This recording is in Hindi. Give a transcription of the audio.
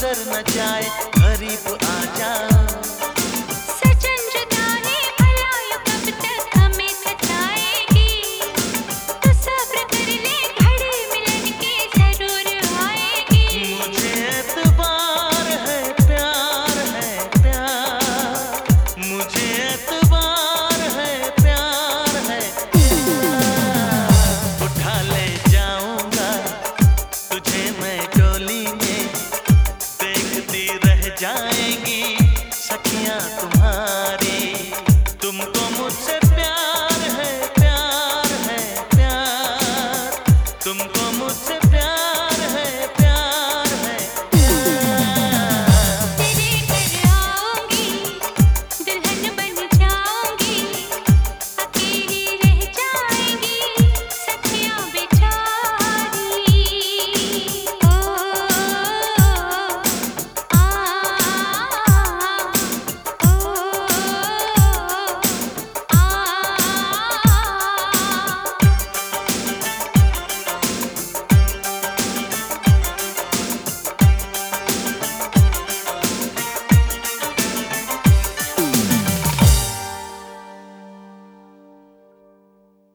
नजर न जाए, करीब आ जाओ। सजन जुदाई भला यूं कब तक हमें सताएगी, तो सब्र कर ले घड़ी मिलन की जरूर आएगी। मुझे एतबार है प्यार है प्यार, मुझे एतबार है प्यार है प्यार। उठा ले जाऊंगा तुझे मैं डोली में, देखती रह जाएंगी सखियां तुम्हारी। तुमको मुझसे प्यार है प्यार है प्यार, तुमको मुझसे